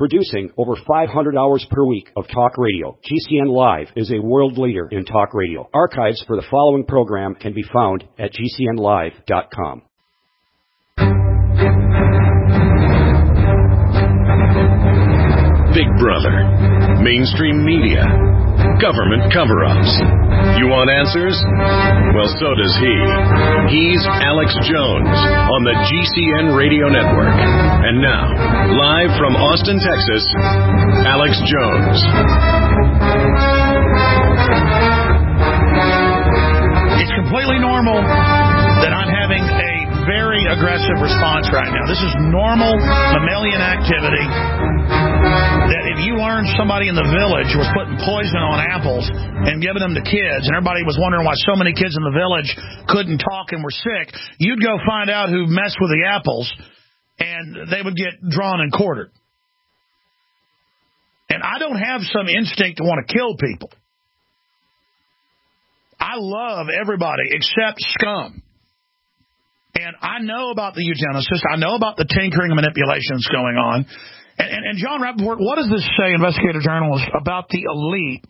Producing over 500 hours per week of talk radio, GCN Live is a world leader in talk radio. Archives for the following program can be found at GCNlive.com. Big Brother, mainstream media, government cover-ups. You want answers? Well, so does he. He's Alex Jones on the GCN Radio Network. And now, live from Austin, Texas, Alex Jones. It's completely normal that I'm having a very aggressive response right now. This is normal mammalian activity. That if you learned somebody in the village was putting poison on apples and giving them to kids, and everybody was wondering why so many kids in the village couldn't talk and were sick, you'd go find out who messed with the apples, and they would get drawn and quartered. And I don't have some instinct to want to kill people. I love everybody except scum. And I know about the eugenicists. I know about the tinkering and manipulations going on. And John Rappaport, what does this say, investigative journalist, about the elite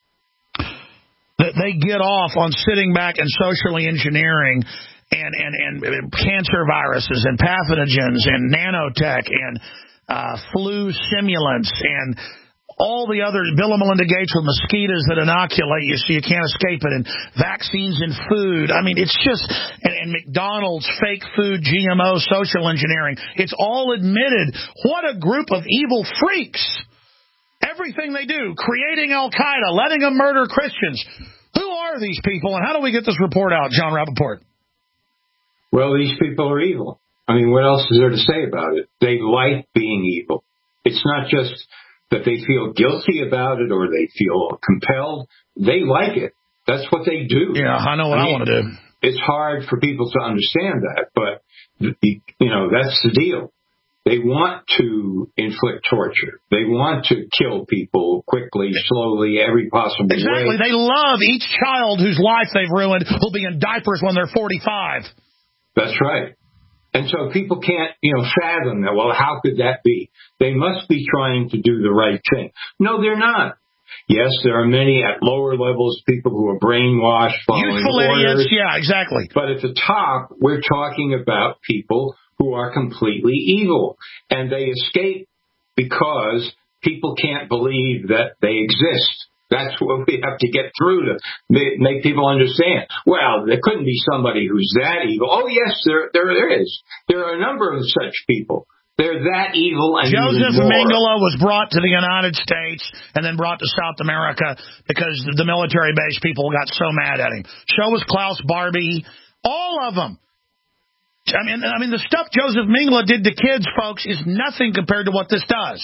that they get off on sitting back and socially engineering and cancer viruses and pathogens and nanotech and flu simulants and all the other Bill and Melinda Gates with mosquitoes that inoculate you so you can't escape it, and vaccines and food. I mean, it's just, and McDonald's, fake food, GMO, social engineering. It's all admitted. What a group of evil freaks. Everything they do, creating Al-Qaeda, letting them murder Christians. Who are these people, and how do we get this report out, John Rappaport? Well, these people are evil. I mean, what else is there to say about it? They like being evil. It's not just that they feel guilty about it or they feel compelled. They like it. That's what they do. Yeah, I know what I want to do. It's hard for people to understand that, but, you know, that's the deal. They want to inflict torture. They want to kill people quickly, slowly, every possible way. Exactly. They love each child whose life they've ruined who'll be in diapers when they're 45. That's right. And so people can't, fathom that. Well, how could that be? They must be trying to do the right thing. No, they're not. Yes, there are many at lower levels, people who are brainwashed, following useful orders. Idiots, yeah, exactly. But at the top, we're talking about people who are completely evil. And they escape because people can't believe that they exist. That's what we have to get through to make people understand. Well, there couldn't be somebody who's that evil. Oh, yes, there is. There are a number of such people. They're that evil and Joseph even more. Mengele was brought to the United States and then brought to South America because the military base people got so mad at him. So was Klaus Barbie. All of them. I mean, the stuff Joseph Mengele did to kids, folks, is nothing compared to what this does.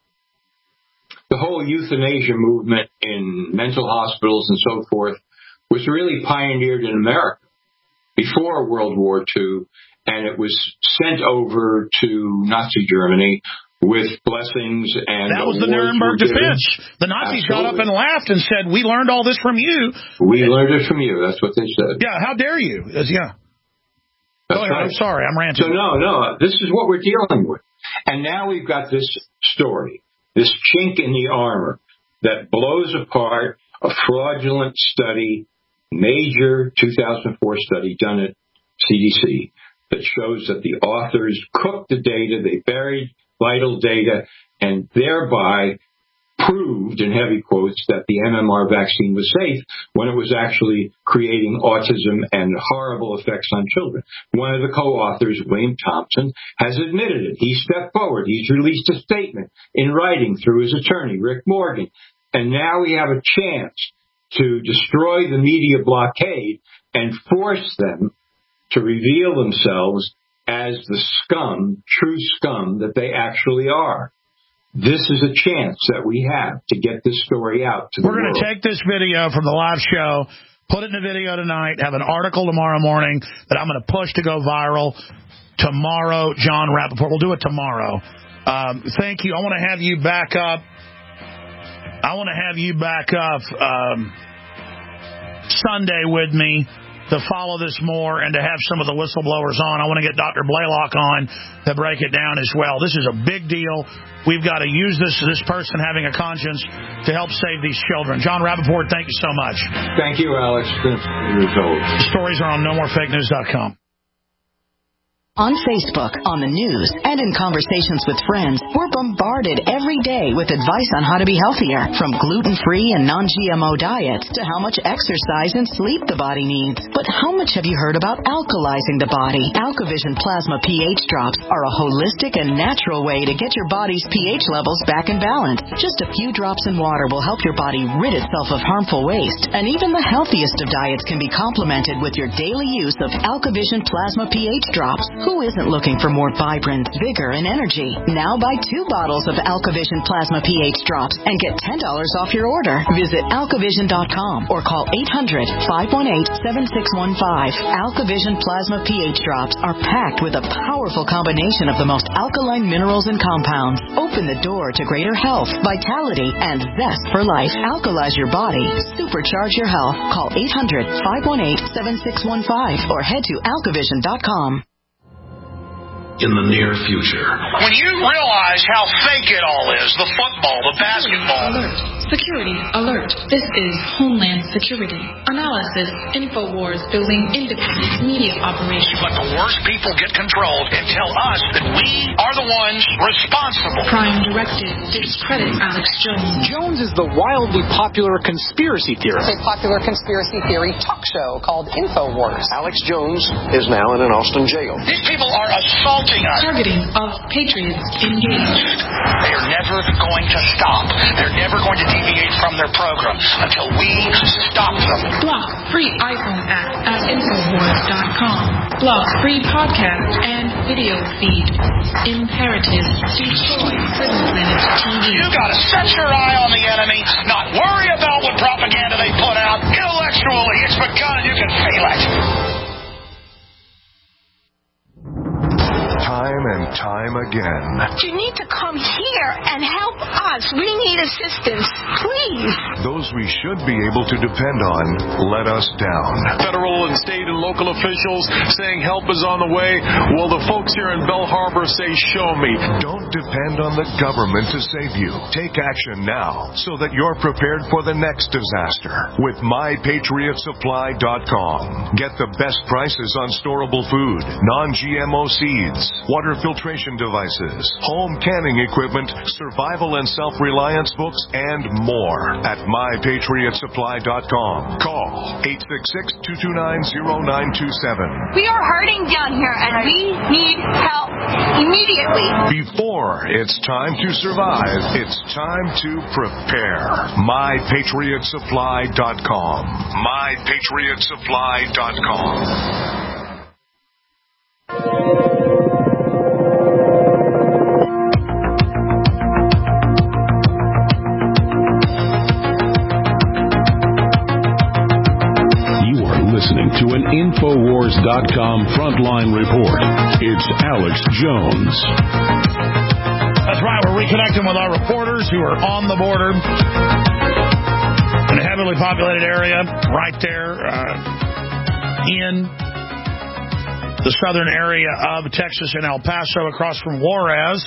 The whole euthanasia movement in mental hospitals and so forth was really pioneered in America before World War II, and it was sent over to Nazi Germany with blessings and that was the Nuremberg defense. The Nazis got up and laughed and said, "We learned all this from you." We learned it from you. That's what they said. Yeah, how dare you? Yeah. That's right. I'm sorry, I'm ranting. So no, this is what we're dealing with. And now we've got this story. This chink in the armor that blows apart a fraudulent study, major 2004 study done at CDC that shows that the authors cooked the data, they buried vital data, and thereby proved, in heavy quotes, that the MMR vaccine was safe when it was actually creating autism and horrible effects on children. One of the co-authors, William Thompson, has admitted it. He stepped forward. He's released a statement in writing through his attorney, Rick Morgan. And now we have a chance to destroy the media blockade and force them to reveal themselves as the scum, true scum that they actually are. This is a chance that we have to get this story out to the world. We're going to take this video from the live show, put it in a video tonight, have an article tomorrow morning that I'm going to push to go viral tomorrow. John Rappaport, we'll do it tomorrow. Thank you. I want to have you back up. Sunday with me to follow this more and to have some of the whistleblowers on. I want to get Dr. Blaylock on to break it down as well. This is a big deal. We've got to use this person having a conscience to help save these children. John Rappaport, thank you so much. Thank you, Alex. The stories are on NoMoreFakeNews.com. On Facebook, on the news, and in conversations with friends, we're bombarded every day with advice on how to be healthier, from gluten-free and non-GMO diets to how much exercise and sleep the body needs. But how much have you heard about alkalizing the body? AlkaVision Plasma pH drops are a holistic and natural way to get your body's pH levels back in balance. Just a few drops in water will help your body rid itself of harmful waste, and even the healthiest of diets can be complemented with your daily use of AlkaVision Plasma pH drops. Who isn't looking for more vibrance, vigor, and energy? Now buy 2 bottles of AlkaVision Plasma pH drops and get $10 off your order. Visit AlkaVision.com or call 800-518-7615. AlkaVision Plasma pH drops are packed with a powerful combination of the most alkaline minerals and compounds. Open the door to greater health, vitality, and zest for life. Alkalize your body. Supercharge your health. Call 800-518-7615 or head to AlkaVision.com. In the near future. When you realize how fake it all is, the football, the basketball. Alert. Security alert. This is Homeland Security. Analysis. InfoWars building independent media operations. But the worst people get controlled and tell us that we are the ones responsible. Prime Directive. Discredit Alex Jones. Jones is the wildly popular conspiracy theorist. A popular conspiracy theory talk show called InfoWars. Alex Jones is now in an Austin jail. These people are assaulting us. Targeting of patriots engaged. They are never going to stop. They're never going to deviate from their program until we stop them. Block free iPhone app at Infowars.com. Block free podcast and video feed. Imperative. Destroy Prison Planet TV. You gotta set your eye on the enemy, not worry about what propaganda they put out. Intellectually, it's begun. You can feel it. Time and time again. You need to come here and help us. We need assistance, please. Those we should be able to depend on let us down. Federal and state and local officials saying help is on the way. Well, the folks here in Bell Harbor say, show me. Don't depend on the government to save you. Take action now so that you're prepared for the next disaster with MyPatriotSupply.com. Get the best prices on storable food, non-GMO seeds, water filtration devices, home canning equipment, survival and self-reliance books, and more at MyPatriotSupply.com. Call 866-229-0927. We are hurting down here, and we need help immediately. Before it's time to survive, it's time to prepare. MyPatriotSupply.com. MyPatriotSupply.com. Listening to an Infowars.com frontline report. It's Alex Jones. That's right. We're reconnecting with our reporters who are on the border in a heavily populated area right there in the southern area of Texas and El Paso across from Juarez.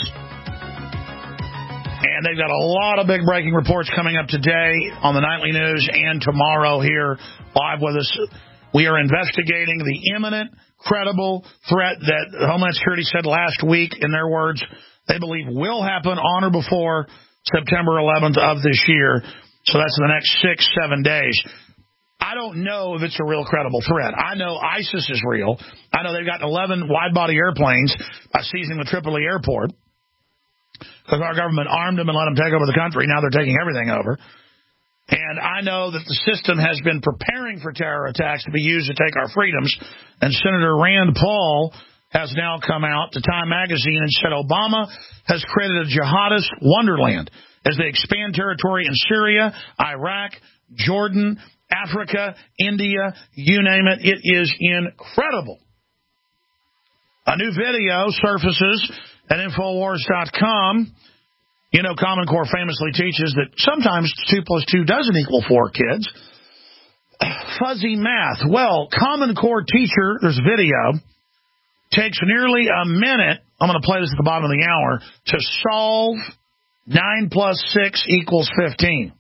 And they've got a lot of big breaking reports coming up today on the nightly news and tomorrow here live with us. We are investigating the imminent, credible threat that Homeland Security said last week, in their words, they believe will happen on or before September 11th of this year. So that's in the next 6-7 days. I don't know if it's a real credible threat. I know ISIS is real. I know they've got 11 wide-body airplanes seizing the Tripoli airport because our government armed them and let them take over the country. Now they're taking everything over. And I know that the system has been preparing for terror attacks to be used to take our freedoms. And Senator Rand Paul has now come out to Time Magazine and said Obama has created a jihadist wonderland as they expand territory in Syria, Iraq, Jordan, Africa, India, you name it. It is incredible. A new video surfaces at Infowars.com. You know, Common Core famously teaches that sometimes 2 + 2 doesn't equal 4 kids. fuzzy math. Well, Common Core teacher, there's video, takes nearly a minute, I'm going to play this at the bottom of the hour, to solve 9 plus 6 equals 15.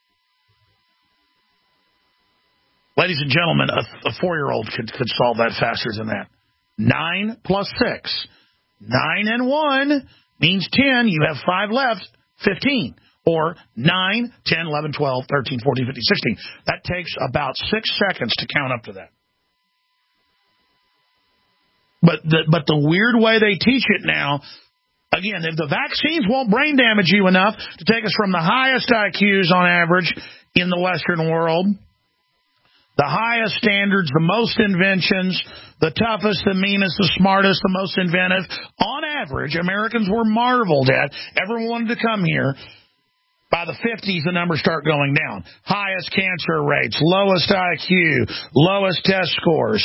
Ladies and gentlemen, a 4-year-old could solve that faster than that. 9 plus 6. 9 and 1 means 10. You have 5 left, 15. Or 9, 10, 11, 12, 13, 14, 15, 16. That takes about 6 seconds to count up to that. But the weird way they teach it now, again, if the vaccines won't brain damage you enough to take us from the highest IQs on average in the Western world, the highest standards, the most inventions, the toughest, the meanest, the smartest, the most inventive, on average, Americans were marveled at. Everyone wanted to come here. By the 50s, the numbers start going down. Highest cancer rates, lowest IQ, lowest test scores.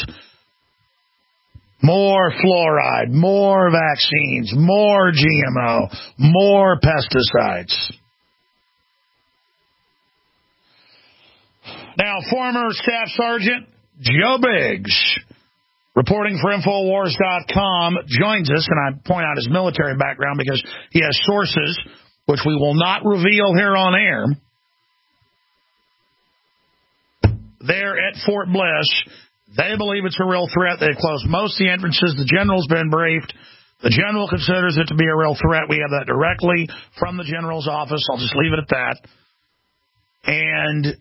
More fluoride, more vaccines, more GMO, more pesticides. Now, former Staff Sergeant Joe Biggs, reporting for Infowars.com, joins us, and I point out his military background because he has sources which we will not reveal here on air. There at Fort Bliss, they believe it's a real threat. They've closed most of the entrances. The general's been briefed. The general considers it to be a real threat. We have that directly from the general's office. I'll just leave it at that. And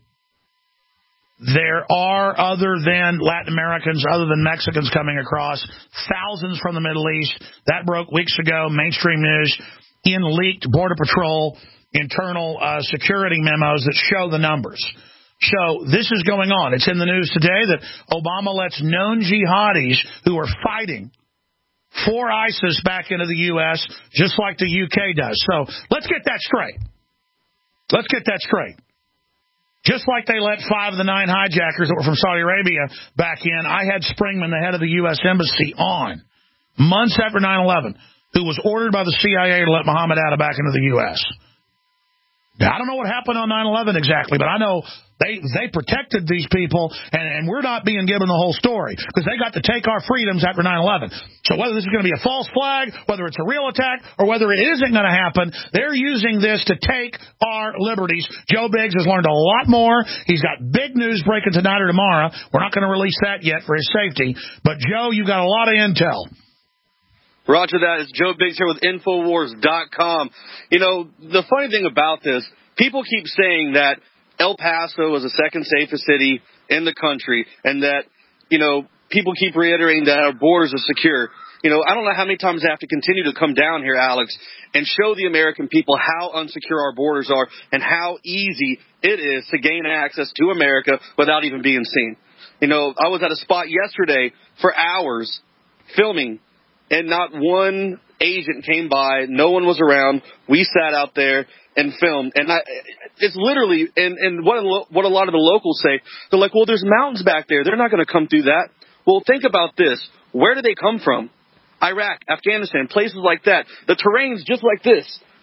there are, other than Latin Americans, other than Mexicans coming across, thousands from the Middle East. That broke weeks ago, mainstream news, in leaked Border Patrol internal security memos that show the numbers. So this is going on. It's in the news today that Obama lets known jihadis who are fighting for ISIS back into the U.S., just like the U.K. does. So let's get that straight. Let's get that straight. Just like they let 5 of the 9 hijackers that were from Saudi Arabia back in, I had Springman, the head of the U.S. Embassy, on months after 9/11, who was ordered by the CIA to let Mohammed Atta back into the U.S. Now, I don't know what happened on 9/11 exactly, but I know they protected these people, and we're not being given the whole story because they got to take our freedoms after 9/11. So whether this is going to be a false flag, whether it's a real attack, or whether it isn't going to happen, they're using this to take our liberties. Joe Biggs has learned a lot more. He's got big news breaking tonight or tomorrow. We're not going to release that yet for his safety. But, Joe, you've got a lot of intel. Roger that. It's Joe Biggs here with Infowars.com. You know, the funny thing about this, people keep saying that El Paso is the second safest city in the country and that, you know, people keep reiterating that our borders are secure. You know, I don't know how many times I have to continue to come down here, Alex, and show the American people how unsecure our borders are and how easy it is to gain access to America without even being seen. You know, I was at a spot yesterday for hours filming, and not one agent came by. No one was around. We sat out there and filmed. And it's literally, and what a lot of the locals say, they're like, well, there's mountains back there. They're not going to come through that. Well, think about this. Where do they come from? Iraq, Afghanistan, places like that. The terrain's just like this.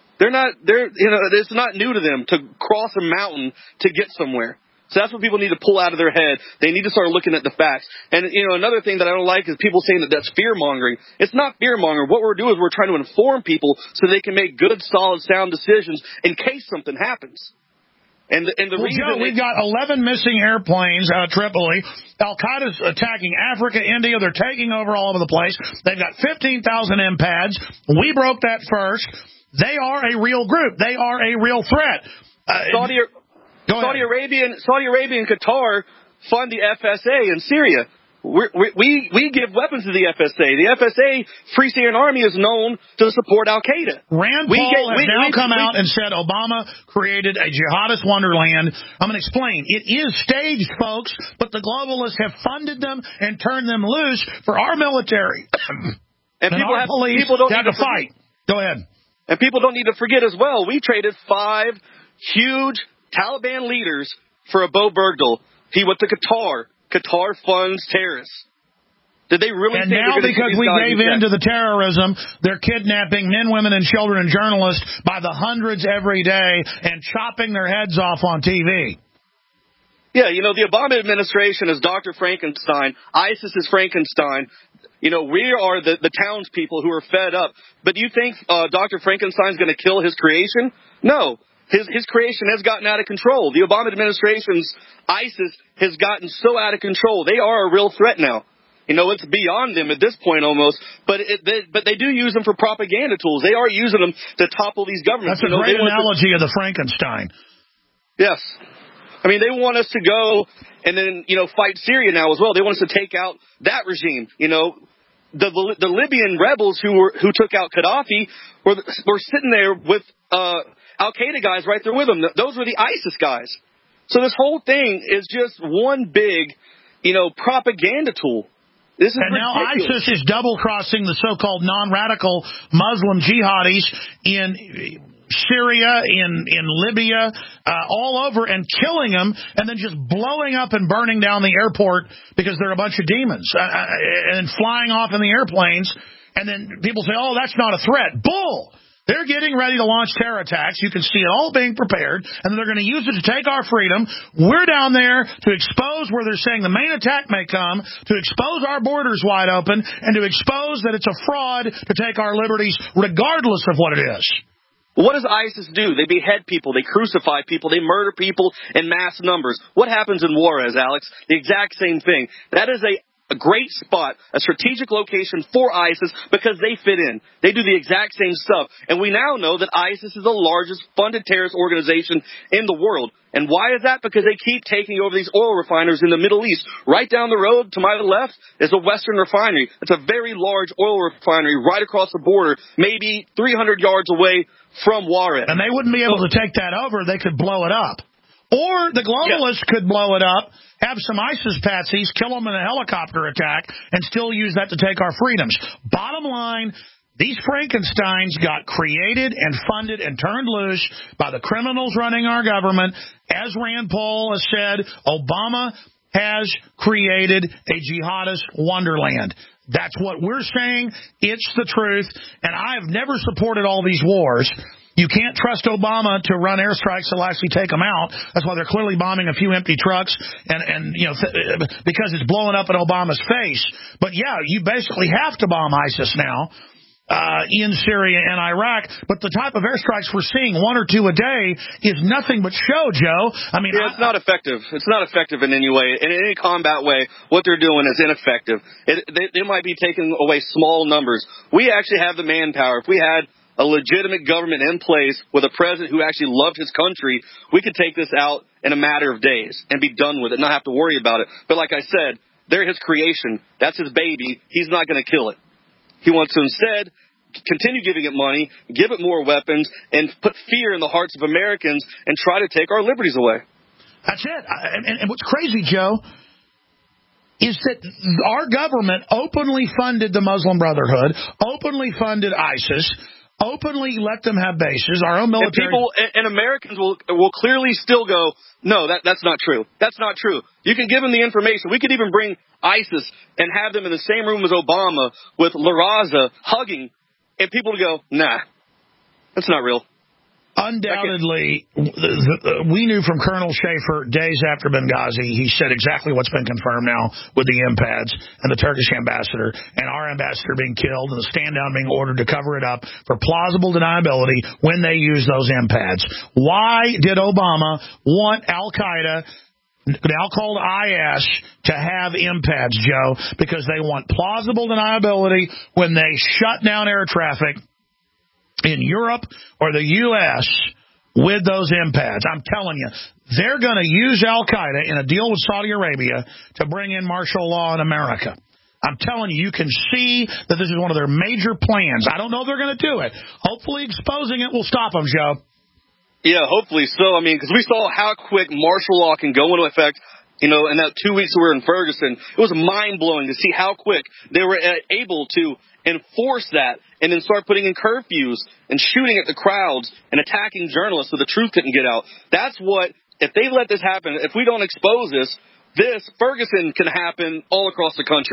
It's not new to them to cross a mountain to get somewhere. So that's what people need to pull out of their head. They need to start looking at the facts. And, you know, another thing that I don't like is people saying that that's fear-mongering. It's not fear-mongering. What we're doing is we're trying to inform people so they can make good, solid, sound decisions in case something happens. And the reason Joe, we've got 11 missing airplanes out of Tripoli. Al-Qaeda's attacking Africa, India. They're taking over all over the place. They've got 15,000 MPADs. We broke that first. They are a real group. They are a real threat. Saudi Arabia and Qatar fund the FSA in Syria. We give weapons to the FSA. The FSA, Free Syrian Army, is known to support Al-Qaeda. Rand Paul has now come out and said Obama created a jihadist wonderland. I'm going to explain. It is staged, folks, but the globalists have funded them and turned them loose for our military. And people don't have to fight. Go ahead. And people don't need to forget as well, we traded 5 huge Taliban leaders for a Bo Bergdahl. He went to Qatar. Qatar funds terrorists. Did they really? And now, because we gave in to the terrorism, they're kidnapping men, women, and children and journalists by the hundreds every day and chopping their heads off on TV. Yeah, the Obama administration is Dr. Frankenstein. ISIS is Frankenstein. We are the townspeople who are fed up. But do you think Dr. Frankenstein's going to kill his creation? No. His creation has gotten out of control. The Obama administration's ISIS has gotten so out of control. They are a real threat now. It's beyond them at this point almost, but they do use them for propaganda tools. They are using them to topple these governments. That's a great analogy of the Frankenstein. Yes. I mean, they want us to go and then, fight Syria now as well. They want us to take out that regime. The Libyan rebels who took out Gaddafi were sitting there with Al-Qaeda guys right there with them. Those were the ISIS guys. So this whole thing is just one big, propaganda tool. This is and ridiculous. Now ISIS is double-crossing the so-called non-radical Muslim jihadis in Syria, in Libya, all over, and killing them, and then just blowing up and burning down the airport because they're a bunch of demons, and flying off in the airplanes. And then people say, oh, that's not a threat. Bull! They're getting ready to launch terror attacks. You can see it all being prepared, and they're going to use it to take our freedom. We're down there to expose where they're saying the main attack may come, to expose our borders wide open, and to expose that it's a fraud to take our liberties regardless of what it is. What does ISIS do? They behead people. They crucify people. They murder people in mass numbers. What happens in Juarez, Alex? The exact same thing. That is a great spot, a strategic location for ISIS because they fit in. They do the exact same stuff. And we now know that ISIS is the largest funded terrorist organization in the world. And why is that? Because they keep taking over these oil refineries in the Middle East. Right down the road to my left is a Western refinery. It's a very large oil refinery right across the border, maybe 300 yards away from Juarez. And they wouldn't be able to take that over. They could blow it up. Or the globalists could blow it up, have some ISIS patsies, kill them in a helicopter attack, and still use that to take our freedoms. Bottom line, these Frankensteins got created and funded and turned loose by the criminals running our government. As Rand Paul has said, Obama has created a jihadist wonderland. That's what we're saying. It's the truth. And I've never supported all these wars. You can't trust Obama to run airstrikes that'll actually take them out. That's why they're clearly bombing a few empty trucks and because it's blowing up in Obama's face. But, yeah, you basically have to bomb ISIS now in Syria and Iraq. But the type of airstrikes we're seeing, 1 or 2 a day, is nothing but show, Joe. I mean, it's not effective. It's not effective in any way. In any combat way, what they're doing is ineffective. They might be taking away small numbers. We actually have the manpower. If we had a legitimate government in place with a president who actually loved his country, we could take this out in a matter of days and be done with it, not have to worry about it. But like I said, they're his creation. That's his baby. He's not going to kill it. He wants to instead continue giving it money, give it more weapons, and put fear in the hearts of Americans and try to take our liberties away. That's it. And what's crazy, Joe, is that our government openly funded the Muslim Brotherhood, openly funded ISIS, openly let them have bases. Our own military and Americans will clearly still go, no, that's not true. That's not true. You can give them the information. We could even bring ISIS and have them in the same room as Obama with La Raza hugging, and people would go, nah, that's not real. Undoubtedly, we knew from Colonel Schaefer days after Benghazi, he said exactly what's been confirmed now with the MPADs and the Turkish ambassador and our ambassador being killed and the stand-down being ordered to cover it up for plausible deniability when they use those MPADs. Why did Obama want Al-Qaeda, now called IS, to have MPADs, Joe? Because they want plausible deniability when they shut down air traffic in Europe or the U.S. with those MPADs. I'm telling you, they're going to use Al-Qaeda in a deal with Saudi Arabia to bring in martial law in America. I'm telling you, you can see that this is one of their major plans. I don't know if they're going to do it. Hopefully exposing it will stop them, Joe. Yeah, hopefully so. I mean, because we saw how quick martial law can go into effect. In that 2 weeks we were in Ferguson, it was mind-blowing to see how quick they were able to enforce that and then start putting in curfews and shooting at the crowds and attacking journalists so the truth couldn't get out. That's what, if they let this happen, if we don't expose this, Ferguson can happen all across the country.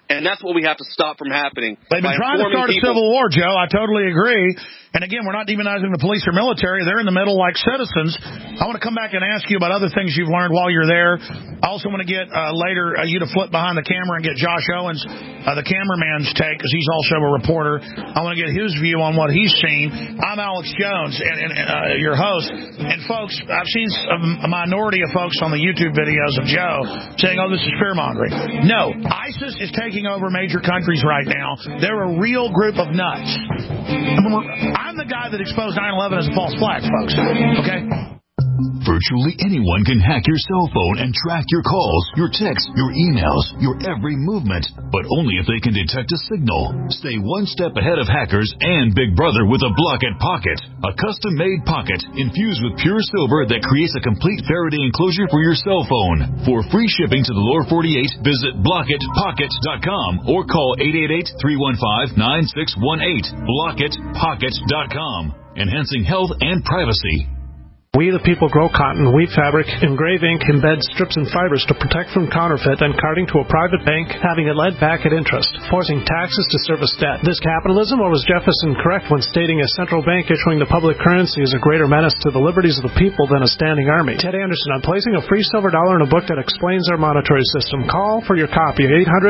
And that's what we have to stop from happening. They've been trying to start a civil war, Joe. I totally agree. And again, we're not demonizing the police or military. They're in the middle like citizens. I want to come back and ask you about other things you've learned while you're there. I also want to get later you to flip behind the camera and get Josh Owens, the cameraman's take, because he's also a reporter. I want to get his view on what he's seen. I'm Alex Jones, and your host. And folks, I've seen a minority of folks on the YouTube videos of Joe saying, oh, this is fear-mongering. No, ISIS is taking over major countries right now. They're a real group of nuts. I'm the guy that exposed 9/11 as a false flag, folks. Okay? Virtually anyone can hack your cell phone and track your calls, your texts, your emails, your every movement, but only if they can detect a signal. Stay one step ahead of hackers and Big Brother with a Blockit Pocket, a custom-made pocket infused with pure silver that creates a complete Faraday enclosure for your cell phone. For free shipping to the lower 48, visit BlockitPocket.com or call 888-315-9618. BlockitPocket.com, enhancing health and privacy. We the people grow cotton, weave fabric, engrave ink, embed strips and fibers to protect from counterfeit and carting to a private bank, having it led back at interest, forcing taxes to service debt. This capitalism, or was Jefferson correct when stating a central bank issuing the public currency is a greater menace to the liberties of the people than a standing army? Ted Anderson, I'm placing a free silver dollar in a book that explains our monetary system. Call for your copy,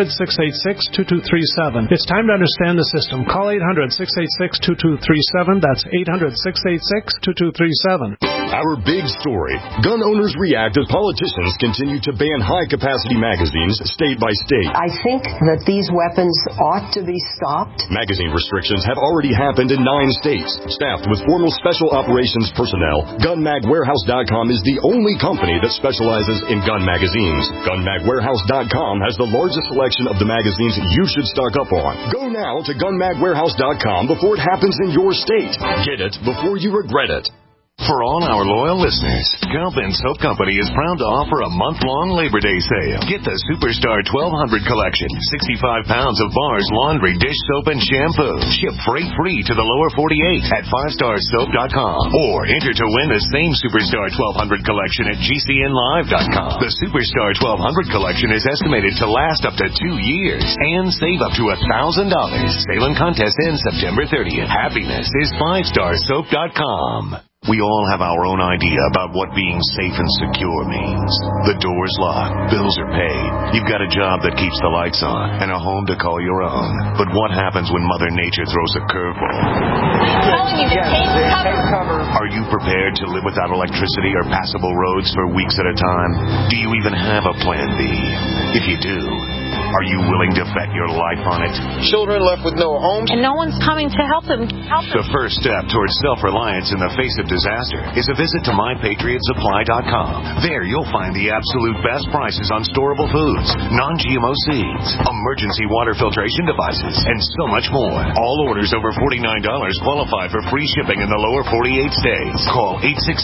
800-686-2237. It's time to understand the system. Call 800-686-2237. That's 800-686-2237. Our big story. Gun owners react as politicians continue to ban high-capacity magazines state by state. I think that these weapons ought to be stopped. Magazine restrictions have already happened in 9 states. Staffed with formal special operations personnel, GunMagWarehouse.com is the only company that specializes in gun magazines. GunMagWarehouse.com has the largest selection of the magazines you should stock up on. Go now to GunMagWarehouse.com before it happens in your state. Get it before you regret it. For all our loyal listeners, Gump and Soap Company is proud to offer a month-long Labor Day sale. Get the Superstar 1200 collection, 65 pounds of bars, laundry, dish soap, and shampoo. Ship freight-free to the lower 48 at 5starsoap.com. Or enter to win the same Superstar 1200 collection at GCNlive.com. The Superstar 1200 collection is estimated to last up to 2 years and save up to $1,000. Sale and contest ends September 30th. Happiness is 5starsoap.com. We all have our own idea about what being safe and secure means. The door's locked, bills are paid, you've got a job that keeps the lights on, and a home to call your own. But what happens when Mother Nature throws a curveball? I'm telling you to take cover. Are you prepared to live without electricity or passable roads for weeks at a time? Do you even have a plan B? If you do, are you willing to bet your life on it? Children left with no homes. And no one's coming to help them. The first step towards self-reliance in the face of disaster is a visit to MyPatriotSupply.com. There you'll find the absolute best prices on storable foods, non-GMO seeds, emergency water filtration devices, and so much more. All orders over $49 qualify for free shipping in the lower 48 states. Call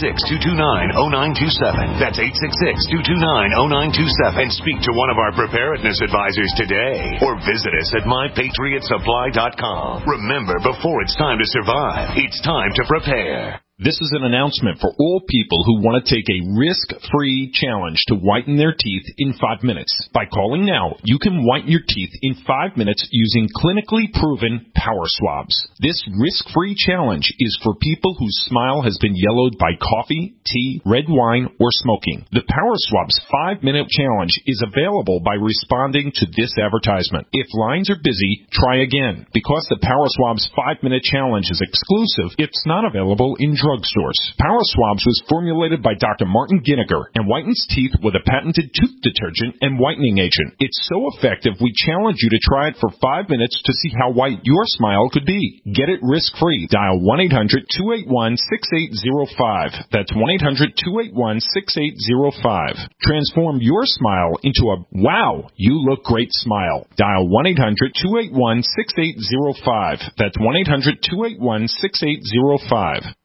866-229-0927. That's 866-229-0927 and speak to one of our preparedness advisors today, or visit us at MyPatriotSupply.com. Remember, before it's time to survive, it's time to prepare. This is an announcement for all people who want to take a risk-free challenge to whiten their teeth in 5 minutes. By calling now, you can whiten your teeth in 5 minutes using clinically proven power swabs. This risk-free challenge is for people whose smile has been yellowed by coffee, tea, red wine, or smoking. The Power Swabs 5-minute challenge is available by responding to this advertisement. If lines are busy, try again. Because the Power Swabs 5-minute challenge is exclusive, it's not available in drugstores. Power Swabs was formulated by Dr. Martin Ginniger and whitens teeth with a patented tooth detergent and whitening agent. It's so effective, we challenge you to try it for 5 minutes to see how white your smile could be. Get it risk-free. Dial 1-800-281-6805. That's 1-800-281-6805. Transform your smile into a wow, you look great smile. Dial 1-800-281-6805. That's 1-800-281-6805.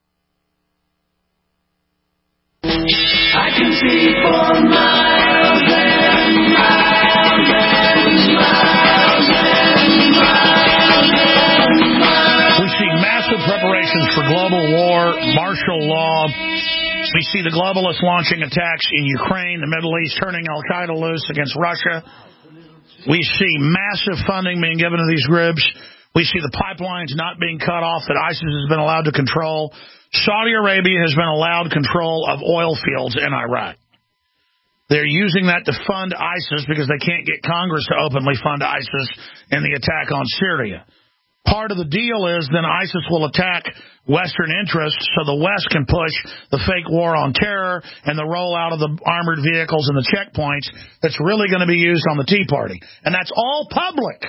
I can see for miles and miles and miles and miles and miles. We see massive preparations for global war, martial law. We see the globalists launching attacks in Ukraine, the Middle East, turning Al-Qaeda loose against Russia. We see massive funding being given to these groups. We see the pipelines not being cut off that ISIS has been allowed to control. Saudi Arabia has been allowed control of oil fields in Iraq. They're using that to fund ISIS because they can't get Congress to openly fund ISIS in the attack on Syria. Part of the deal is then ISIS will attack Western interests so the West can push the fake war on terror and the rollout of the armored vehicles and the checkpoints that's really going to be used on the Tea Party. And that's all public.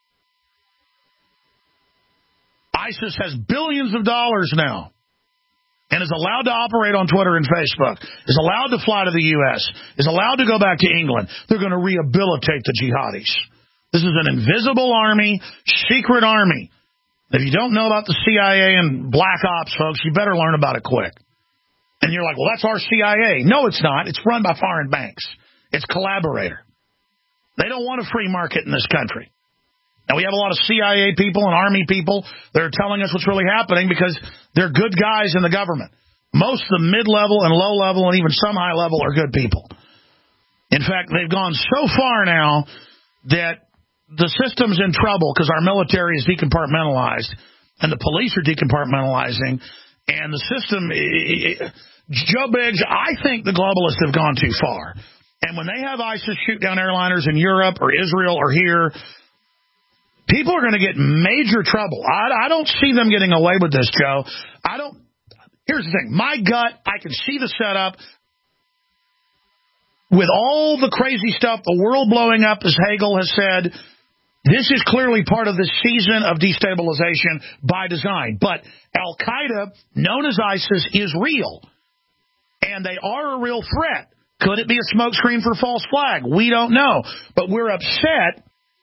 ISIS has billions of dollars now and is allowed to operate on Twitter and Facebook, is allowed to fly to the U.S., is allowed to go back to England. They're going to rehabilitate the jihadis. This is an invisible army, secret army. If you don't know about the CIA and Black Ops, folks, you better learn about it quick. And you're like, well, that's our CIA. No, it's not. It's run by foreign banks. It's collaborator. They don't want a free market in this country. Now, we have a lot of CIA people and Army people that are telling us what's really happening because they're good guys in the government. Most of the mid-level and low-level and even some high-level are good people. In fact, they've gone so far now that the system's in trouble because our military is decompartmentalized and the police are decompartmentalizing. And the system, Joe Biggs, I think the globalists have gone too far. And when they have ISIS shoot down airliners in Europe or Israel or here, people are going to get major trouble. I don't see them getting away with this, Joe. Here's the thing. My gut, I can see the setup. With all the crazy stuff, the world blowing up, as Hagel has said, this is clearly part of the season of destabilization by design. But Al-Qaeda, known as ISIS, is real. And they are a real threat. Could it be a smokescreen for false flag? We don't know. But we're upset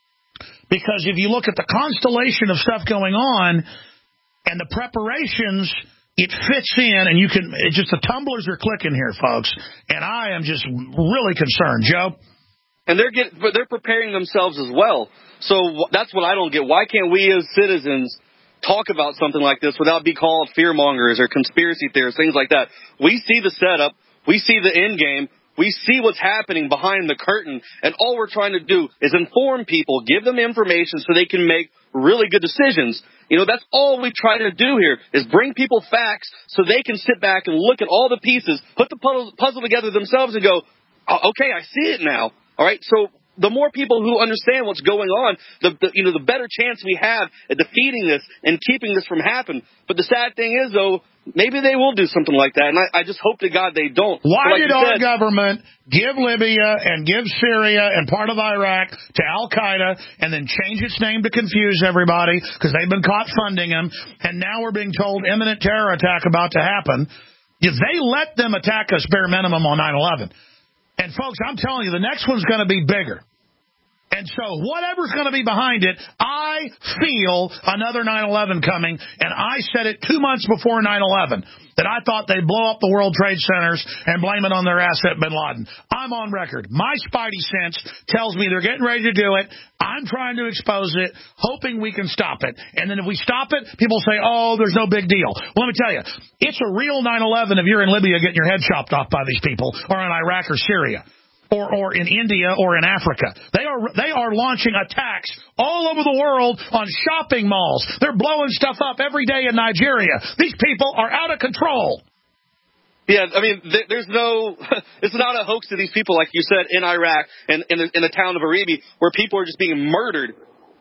because if you look at the constellation of stuff going on and the preparations, it fits in, and it's just the tumblers are clicking here, folks. And I am just really concerned, Joe. And they're preparing themselves as well. So that's what I don't get. Why can't we as citizens talk about something like this without being called fearmongers or conspiracy theorists, things like that? We see the setup. We see the end game. We see what's happening behind the curtain. And all we're trying to do is inform people, give them information so they can make really good decisions. You know, that's all we try to do here is bring people facts so they can sit back and look at all the pieces, put the puzzle together themselves and go, oh, okay, I see it now. All right, so the more people who understand what's going on, the better chance we have at defeating this and keeping this from happening. But the sad thing is, though, maybe they will do something like that, and I just hope to God they don't. Why did our government give Libya and give Syria and part of Iraq to Al-Qaeda and then change its name to confuse everybody because they've been caught funding them, and now we're being told imminent terror attack about to happen? If they let them attack us bare minimum on 9/11. And, folks, I'm telling you, the next one's going to be bigger. And so whatever's going to be behind it, I feel another 9/11 coming, and I said it 2 months before 9/11, that I thought they'd blow up the World Trade Centers and blame it on their asset, bin Laden. I'm on record. My spidey sense tells me they're getting ready to do it. I'm trying to expose it, hoping we can stop it. And then if we stop it, people say, oh, there's no big deal. Well, let me tell you, it's a real 9/11 if you're in Libya getting your head chopped off by these people, or in Iraq or Syria. Or in India or in Africa. They are launching attacks all over the world on shopping malls. They're blowing stuff up every day in Nigeria. These people are out of control. Yeah, I mean, there's no, it's not a hoax to these people, like you said, in Iraq and in the town of Aribi, where people are just being murdered.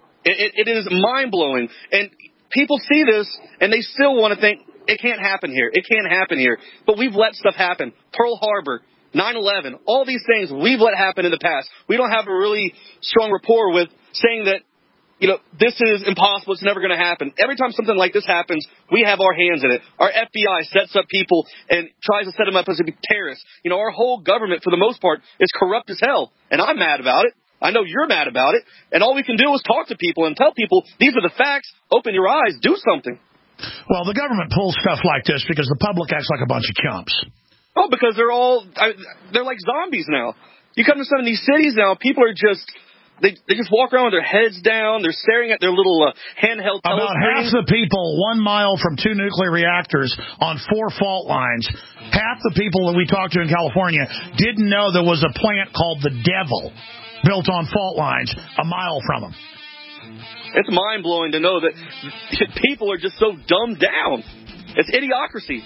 It is mind-blowing. And people see this, and they still want to think, it can't happen here. It can't happen here. But we've let stuff happen. Pearl Harbor, 9/11, all these things we've let happen in the past. We don't have a really strong rapport with saying that, this is impossible, it's never going to happen. Every time something like this happens, we have our hands in it. Our FBI sets up people and tries to set them up as terrorists. Our whole government, for the most part, is corrupt as hell. And I'm mad about it. I know you're mad about it. And all we can do is talk to people and tell people, these are the facts, open your eyes, do something. Well, the government pulls stuff like this because the public acts like a bunch of chumps. Oh, because they're like zombies now. You come to some of these cities now, people are just, they just walk around with their heads down. They're staring at their little handheld telescreens. About half the people 1 mile from 2 nuclear reactors on 4 fault lines, half the people that we talked to in California didn't know there was a plant called the Devil built on fault lines a mile from them. It's mind-blowing to know that people are just so dumbed down. It's idiocracy.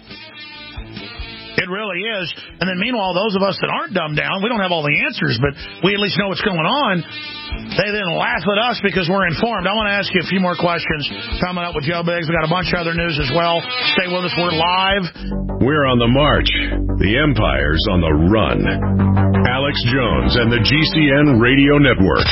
It really is. And then meanwhile, those of us that aren't dumbed down, we don't have all the answers, but we at least know what's going on. They then laugh at us because we're informed. I want to ask you a few more questions coming up with Joe Biggs. We got a bunch of other news as well. Stay with us. We're live. We're on the march. The Empire's on the run. Alex Jones and the GCN Radio Network.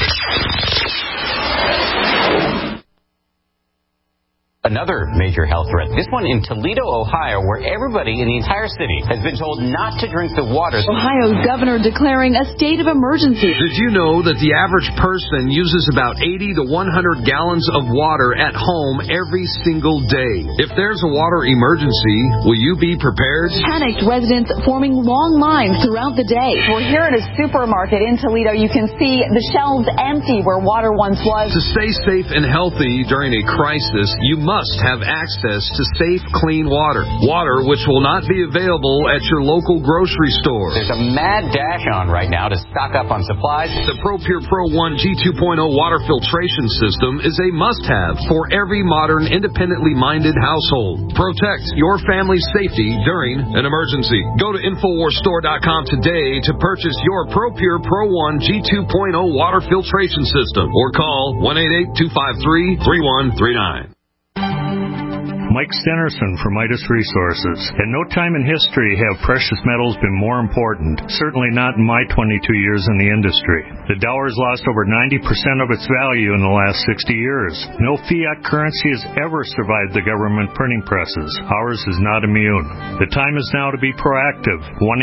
Another major health threat, this one in Toledo, Ohio, where everybody in the entire city has been told not to drink the water. Ohio's governor declaring a state of emergency. Did you know that the average person uses about 80 to 100 gallons of water at home every single day? If there's a water emergency, will you be prepared? Panicked residents forming long lines throughout the day. We're here at a supermarket in Toledo. You can see the shelves empty where water once was. To stay safe and healthy during a crisis, you must have access to safe, clean water. Water which will not be available at your local grocery store. There's a mad dash on right now to stock up on supplies. The ProPure Pro 1 G2.0 water filtration system is a must-have for every modern, independently minded household. Protect your family's safety during an emergency. Go to InfoWarsStore.com today to purchase your ProPure Pro 1 G2.0 water filtration system or call 1-888-253-3139. Mike Stenerson from Midas Resources. At no time in history have precious metals been more important, certainly not in my 22 years in the industry. The dollar's lost over 90% of its value in the last 60 years. No fiat currency has ever survived the government printing presses. Ours is not immune. The time is now to be proactive.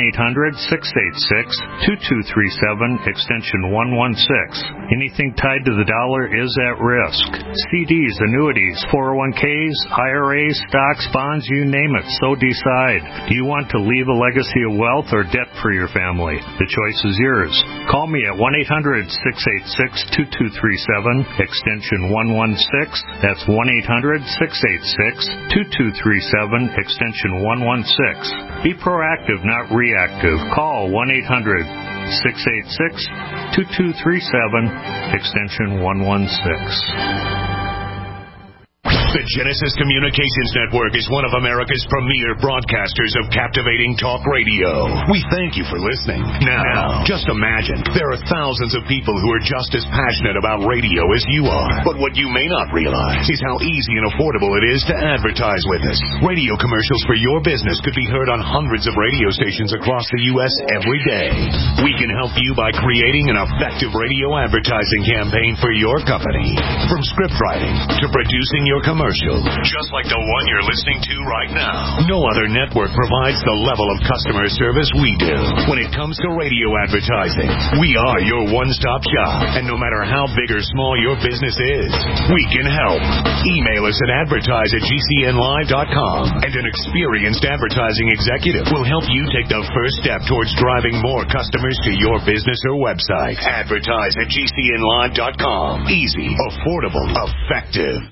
1-800-686-2237, extension 116. Anything tied to the dollar is at risk. CDs, annuities, 401ks, IRAs, stocks, bonds, you name it. So decide. Do you want to leave a legacy of wealth or debt for your family? The choice is yours. Call me at 1-800-686-2237, extension 116. That's 1-800-686-2237, extension 116. Be proactive, not reactive. Call 1-800-686-2237, extension 116. The Genesis Communications Network is one of America's premier broadcasters of captivating talk radio. We thank you for listening. Now, just imagine, there are thousands of people who are just as passionate about radio as you are. But what you may not realize is how easy and affordable it is to advertise with us. Radio commercials for your business could be heard on hundreds of radio stations across the U.S. every day. We can help you by creating an effective radio advertising campaign for your company. From script writing to producing your commercial, just like the one you're listening to right now. No other network provides the level of customer service we do. When it comes to radio advertising, we are your one-stop shop. And no matter how big or small your business is, we can help. Email us at advertise@gcnlive.com, and an experienced advertising executive will help you take the first step towards driving more customers to your business or website. Advertise@gcnlive.com. Easy, affordable, effective.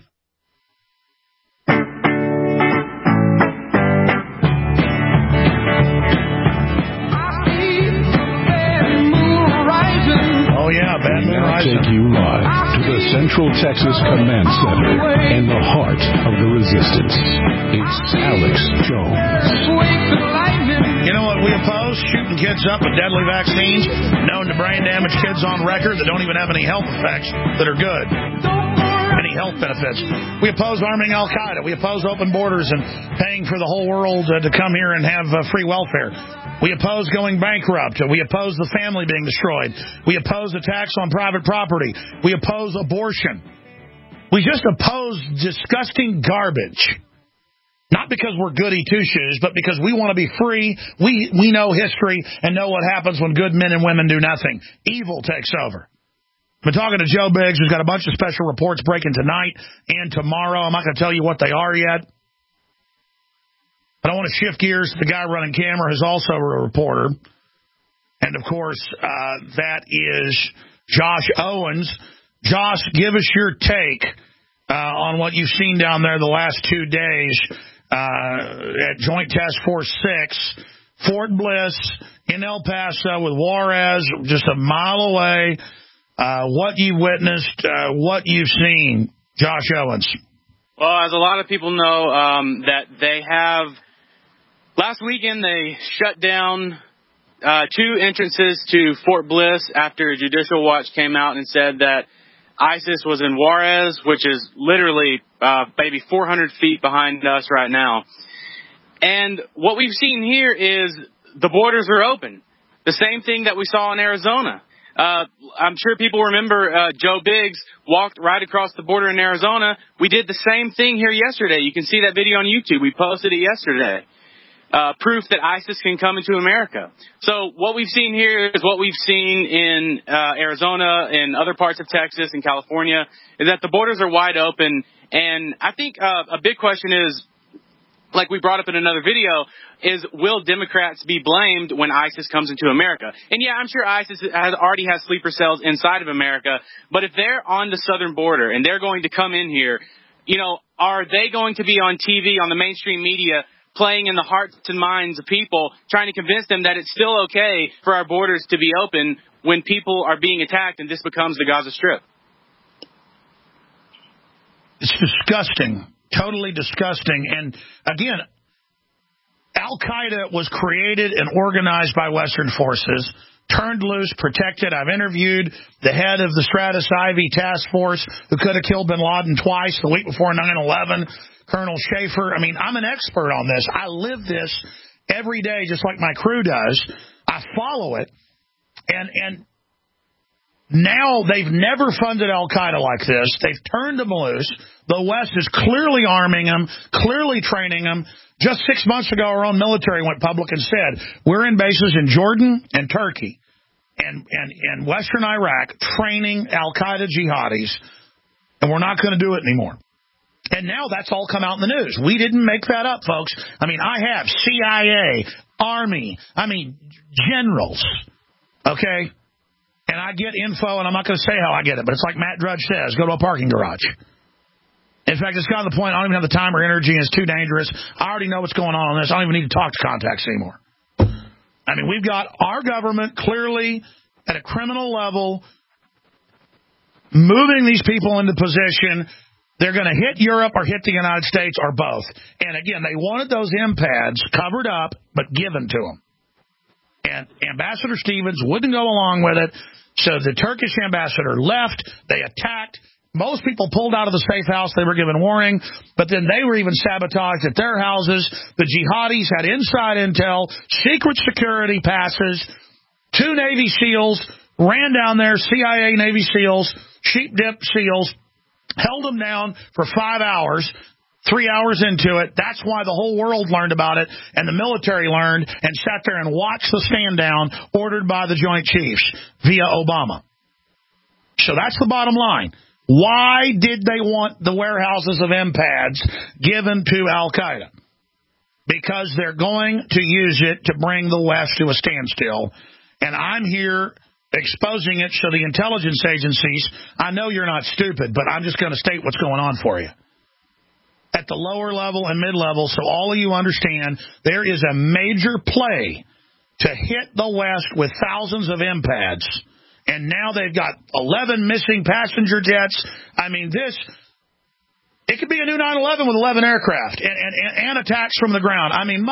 Oh, yeah, Bad Moon Rising. Take you live to the Central Texas Command Center in the heart of the resistance. It's Alex Jones. You know what we oppose? Shooting kids up with deadly vaccines known to brain damage kids on record that don't even have any health effects that are good. Any health benefits. We oppose arming Al-Qaeda. We oppose open borders and paying for the whole world to come here and have free welfare. We oppose going bankrupt. We oppose the family being destroyed. We oppose attacks on private property. We oppose abortion. We just oppose disgusting garbage. Not because we're goody two-shoes, but because we want to be free. We know history and know what happens when good men and women do nothing. Evil takes over. I've been talking to Joe Biggs, who's got a bunch of special reports breaking tonight and tomorrow. I'm not going to tell you what they are yet. But I want to shift gears to the guy running camera who's also a reporter. And, of course, that is Josh Owens. Josh, give us your take on what you've seen down there the last 2 days at Joint Task Force 6, Fort Bliss, in El Paso with Juarez just a mile away. What you witnessed, what you've seen, Josh Owens. Well, as a lot of people know, that they have last weekend they shut down 2 entrances to Fort Bliss after Judicial Watch came out and said that ISIS was in Juarez, which is literally maybe 400 feet behind us right now. And what we've seen here is the borders are open. The same thing that we saw in Arizona. I'm sure people remember Joe Biggs walked right across the border in Arizona. We did the same thing here yesterday. You can see that video on YouTube. We posted it yesterday. Proof that ISIS can come into America. So what we've seen here is what we've seen in Arizona and other parts of Texas and California, is that the borders are wide open. And I think a big question is, like we brought up in another video, is will Democrats be blamed when ISIS comes into America? And yeah, I'm sure ISIS already has sleeper cells inside of America, but if they're on the southern border and they're going to come in here, are they going to be on TV, on the mainstream media, playing in the hearts and minds of people, trying to convince them that it's still okay for our borders to be open when people are being attacked and this becomes the Gaza Strip? It's disgusting. Totally disgusting. And again, Al-Qaeda was created and organized by Western forces, turned loose, protected. I've interviewed the head of the Stratus Ivy task force who could have killed bin Laden twice the week before 9/11, Colonel Schaefer. I mean, I'm an expert on this. I live this every day just like my crew does. I follow it. And now they've never funded Al-Qaeda like this. They've turned them loose. The West is clearly arming them, clearly training them. Just 6 months ago, our own military went public and said, we're in bases in Jordan and Turkey and Western Iraq training Al-Qaeda jihadis, and we're not going to do it anymore. And now that's all come out in the news. We didn't make that up, folks. I mean, I have CIA, Army, generals, okay? And I get info, and I'm not going to say how I get it, but it's like Matt Drudge says, go to a parking garage. In fact, it's gotten to the point I don't even have the time or energy, and it's too dangerous. I already know what's going on this. I don't even need to talk to contacts anymore. I mean, we've got our government clearly at a criminal level moving these people into position. They're going to hit Europe or hit the United States or both. And again, they wanted those M-pads covered up but given to them. And Ambassador Stevens wouldn't go along with it. So the Turkish ambassador left. They attacked. Most people pulled out of the safe house. They were given warning. But then they were even sabotaged at their houses. The jihadis had inside intel, secret security passes. 2 Navy SEALs ran down there, CIA Navy SEALs, sheep dip SEALs, held them down for 5 hours. 3 hours into it, that's why the whole world learned about it, and the military learned and sat there and watched the stand down ordered by the Joint Chiefs via Obama. So that's the bottom line. Why did they want the warehouses of M-pads given to Al-Qaeda? Because they're going to use it to bring the West to a standstill. And I'm here exposing it so the intelligence agencies, I know you're not stupid, but I'm just going to state what's going on for you. At the lower level and mid-level, so all of you understand, there is a major play to hit the West with thousands of M-pads. And now they've got 11 missing passenger jets. I mean, it could be a new 9/11 with 11 aircraft and attacks from the ground. I mean,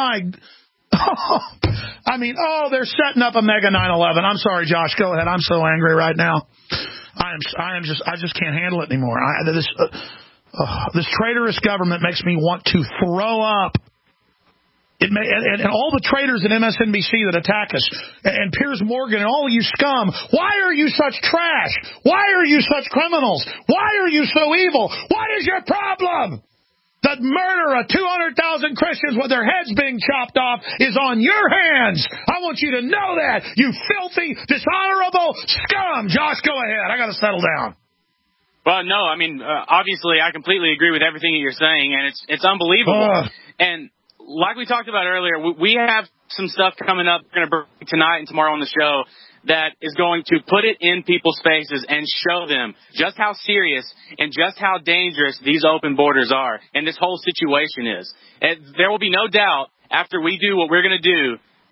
they're setting up a mega 9/11. I'm sorry, Josh, go ahead. I'm so angry right now. I just can't handle it anymore. This traitorous government makes me want to throw up. And all the traitors at MSNBC that attack us, and Piers Morgan, and all of you scum, why are you such trash? Why are you such criminals? Why are you so evil? What is your problem? The murder of 200,000 Christians with their heads being chopped off is on your hands. I want you to know that, you filthy, dishonorable scum. Josh, go ahead. I got to settle down. Well, no, obviously I completely agree with everything that you're saying, and it's unbelievable. And like we talked about earlier, we have some stuff coming up we're going to bring tonight and tomorrow on the show that is going to put it in people's faces and show them just how serious and just how dangerous these open borders are and this whole situation is. And there will be no doubt after we do what we're going to do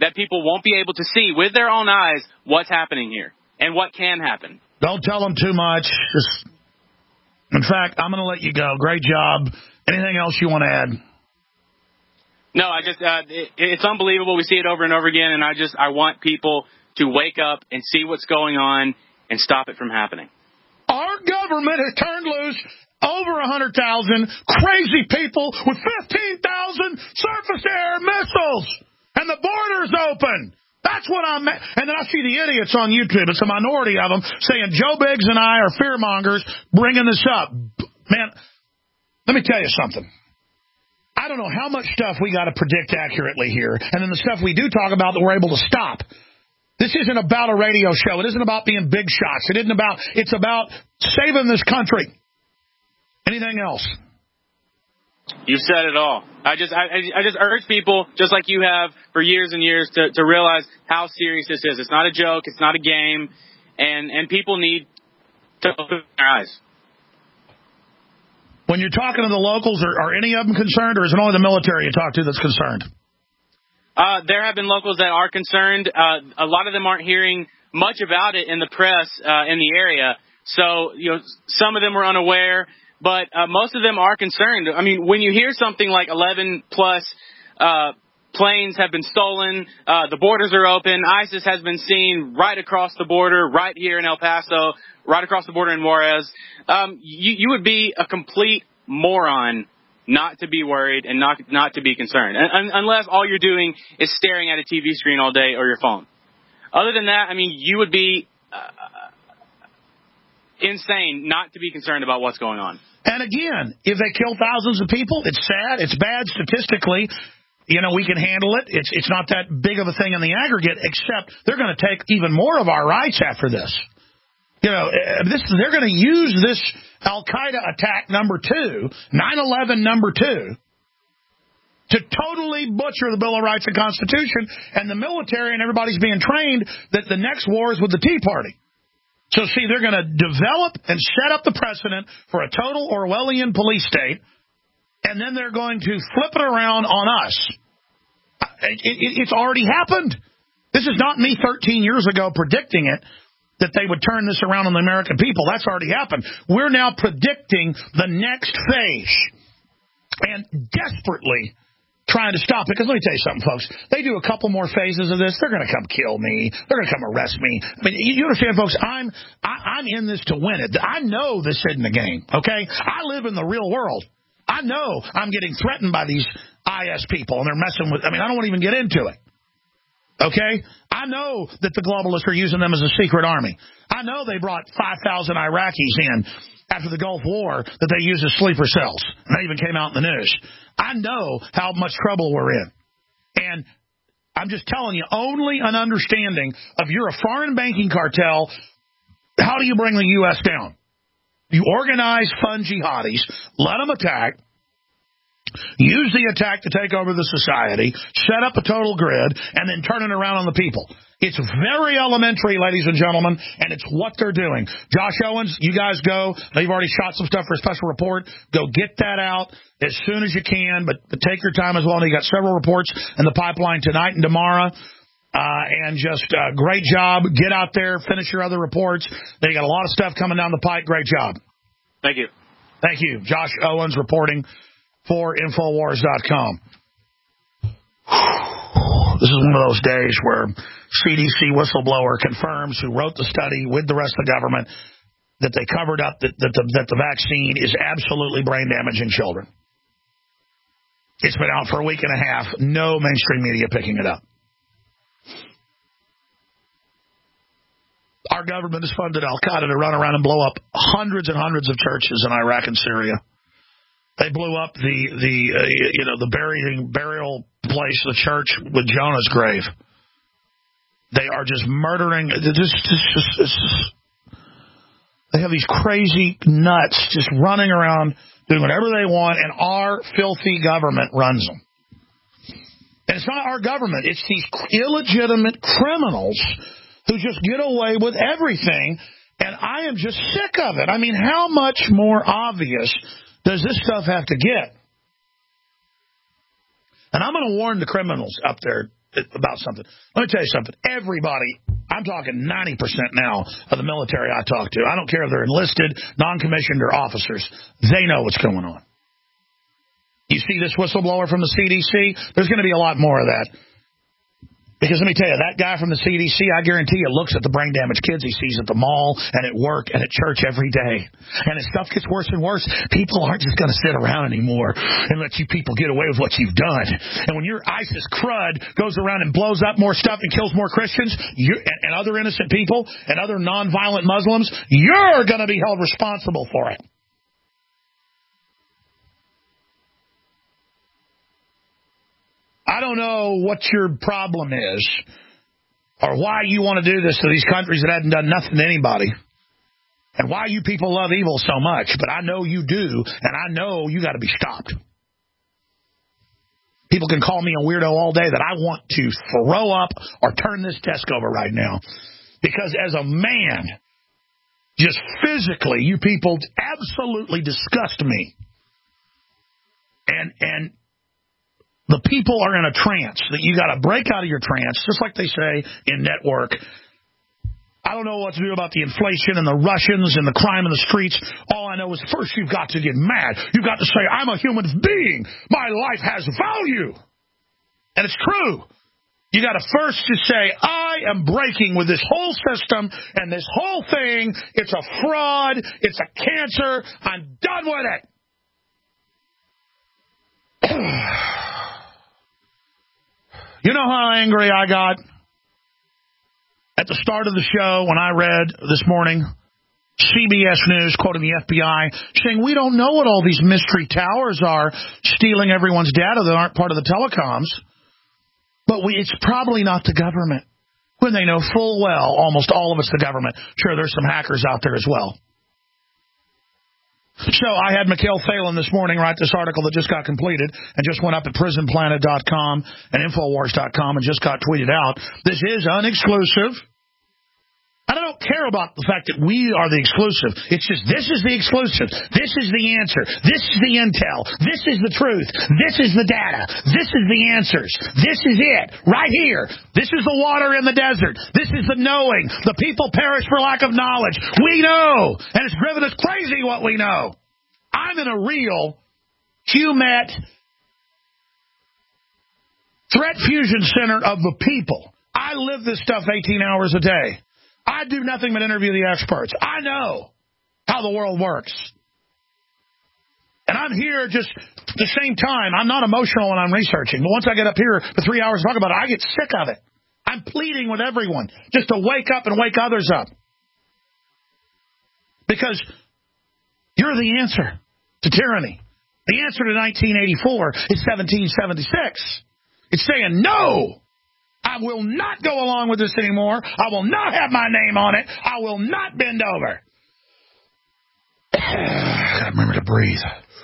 that people won't be able to see with their own eyes what's happening here and what can happen. Don't tell them too much. In fact, I'm going to let you go. Great job. Anything else you want to add? No, it's unbelievable. We see it over and over again, and I want people to wake up and see what's going on and stop it from happening. Our government has turned loose over 100,000 crazy people with 15,000 surface-to-air missiles, and the border's open. That's what I'm... And then I see the idiots on YouTube. It's a minority of them saying Joe Biggs and I are fearmongers bringing this up. Man, let me tell you something. I don't know how much stuff we got to predict accurately here, and then the stuff we do talk about that we're able to stop. This isn't about a radio show. It isn't about being big shots. It's about saving this country. Anything else? You said it all. I just urge people, just like you have for years and years, to realize how serious this is. It's not a joke. It's not a game. And people need to open their eyes. When you're talking to the locals, are any of them concerned, or is it only the military you talk to that's concerned? There have been locals that are concerned. A lot of them aren't hearing much about it in the press in the area. So, some of them were unaware, but most of them are concerned. I mean, when you hear something like 11 plus planes have been stolen, the borders are open, ISIS has been seen right across the border, right here in El Paso, right across the border in Juarez, you would be a complete moron not to be worried and not to be concerned, unless all you're doing is staring at a TV screen all day or your phone. Other than that, I mean, you would be insane not to be concerned about what's going on. And again, if they kill thousands of people, it's sad, it's bad statistically. We can handle it. It's not that big of a thing in the aggregate, except they're going to take even more of our rights after this. They're going to use this Al-Qaeda attack number 2, 9/11 number 2, to totally butcher the Bill of Rights and Constitution, and the military and everybody's being trained that the next war is with the Tea Party. So, see, they're going to develop and set up the precedent for a total Orwellian police state, and then they're going to flip it around on us. It's already happened. This is not me 13 years ago predicting it, that they would turn this around on the American people. That's already happened. We're now predicting the next phase and desperately trying to stop it. Because let me tell you something, folks. They do a couple more phases of this, they're going to come kill me. They're going to come arrest me. I mean, you understand, folks, I'm in this to win it. I know this isn't a game, okay? I live in the real world. I know I'm getting threatened by these IS people, and they're messing with... I mean, I don't want to even get into it. Okay? I know that the globalists are using them as a secret army. I know they brought 5,000 Iraqis in after the Gulf War that they used as sleeper cells. And that even came out in the news. I know how much trouble we're in. And I'm just telling you, only an understanding of you're a foreign banking cartel, how do you bring the U.S. down? You organize, fund jihadis, let them attack, use the attack to take over the society, set up a total grid, and then turn it around on the people. It's very elementary, ladies and gentlemen, and it's what they're doing. Josh Owens, you guys go. They've already shot some stuff for a special report. Go get that out as soon as you can, but take your time as well. And you got several reports in the pipeline tonight and tomorrow. And just great job. Get out there, finish your other reports. They got a lot of stuff coming down the pike. Great job. Thank you. Thank you. Josh Owens reporting for Infowars.com. This is one of those days where CDC whistleblower confirms, who wrote the study with the rest of the government, that they covered up that the vaccine is absolutely brain damaging children. It's been out for a week and a half. No mainstream media picking it up. Our government has funded Al-Qaeda to run around and blow up hundreds and hundreds of churches in Iraq and Syria. They blew up the burial place, the church with Jonah's grave. They are just murdering. They have these crazy nuts just running around doing whatever they want, and our filthy government runs them. And it's not our government. It's these illegitimate criminals who just get away with everything, and I am just sick of it. I mean, how much more obvious does this stuff have to get? And I'm going to warn the criminals up there about something. Let me tell you something. Everybody, I'm talking 90% now of the military I talk to, I don't care if they're enlisted, non-commissioned, or officers, they know what's going on. You see this whistleblower from the CDC? There's going to be a lot more of that. Because let me tell you, that guy from the CDC, I guarantee you, looks at the brain-damaged kids he sees at the mall and at work and at church every day. And as stuff gets worse and worse, people aren't just going to sit around anymore and let you people get away with what you've done. And when your ISIS crud goes around and blows up more stuff and kills more Christians and other innocent people and other nonviolent Muslims, you're going to be held responsible for it. I don't know what your problem is or why you want to do this to these countries that hadn't done nothing to anybody and why you people love evil so much, but I know you do, and I know you got to be stopped. People can call me a weirdo all day that I want to throw up or turn this desk over right now because as a man, just physically, you people absolutely disgust me. And the people are in a trance that you got to break out of your trance, just like they say in network. I don't know what to do about the inflation and the Russians and the crime in the streets. All I know is first you've got to get mad. You've got to say, I'm a human being. My life has value. And it's true. You got to first just say, I am breaking with this whole system and this whole thing. It's a fraud. It's a cancer. I'm done with it. You know how angry I got at the start of the show when I read this morning CBS News quoting the FBI saying we don't know what all these mystery towers are stealing everyone's data that aren't part of the telecoms, but it's probably not the government, when they know full well almost all of it's the government. Sure, there's some hackers out there as well. So I had Mikhail Thalen this morning write this article that just got completed and just went up at prisonplanet.com and Infowars.com and just got tweeted out. This is unexclusive. I don't care about the fact that we are the exclusive. It's just this is the exclusive. This is the answer. This is the intel. This is the truth. This is the data. This is the answers. This is it. Right here. This is the water in the desert. This is the knowing. The people perish for lack of knowledge. We know. And it's driven us crazy what we know. I'm in a real QMet threat fusion center of the people. I live this stuff 18 hours a day. I do nothing but interview the experts. I know how the world works. And I'm here just at the same time. I'm not emotional when I'm researching. But once I get up here for 3 hours to talk about it, I get sick of it. I'm pleading with everyone just to wake up and wake others up. Because you're the answer to tyranny. The answer to 1984 is 1776. It's saying no. I will not go along with this anymore. I will not have my name on it. I will not bend over. I gotta remember to breathe.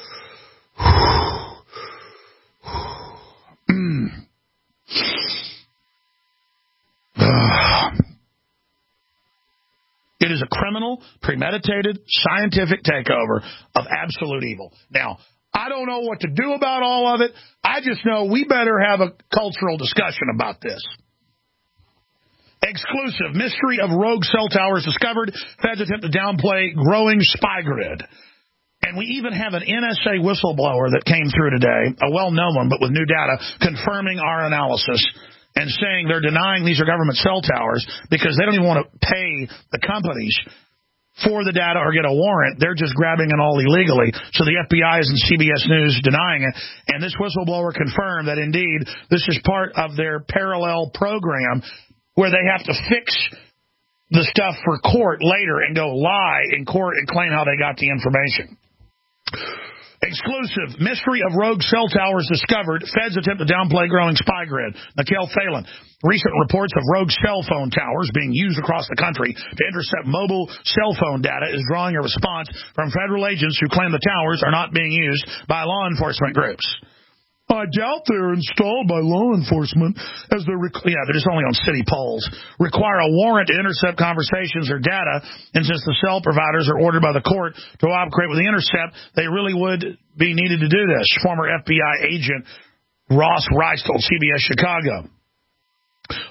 It is a criminal, premeditated, scientific takeover of absolute evil. Now, I don't know what to do about all of it. I just know we better have a cultural discussion about this. Exclusive. Mystery of rogue cell towers discovered. Feds attempt to downplay growing spy grid. And we even have an NSA whistleblower that came through today, a well-known one, but with new data, confirming our analysis and saying they're denying these are government cell towers because they don't even want to pay the companies for the data or get a warrant. They're just grabbing it all illegally. So the FBI is in CBS News denying it. And this whistleblower confirmed that, indeed, this is part of their parallel program where they have to fix the stuff for court later and go lie in court and claim how they got the information. Exclusive. Mystery of rogue cell towers discovered. Feds attempt to downplay growing spy grid. Mikhail Thalen. Recent reports of rogue cell phone towers being used across the country to intercept mobile cell phone data is drawing a response from federal agents who claim the towers are not being used by law enforcement groups. I doubt they're installed by law enforcement as they're just only on city poles. Require a warrant to intercept conversations or data, and since the cell providers are ordered by the court to operate with the intercept, they really would be needed to do this. Former FBI agent Ross Rice told CBS Chicago.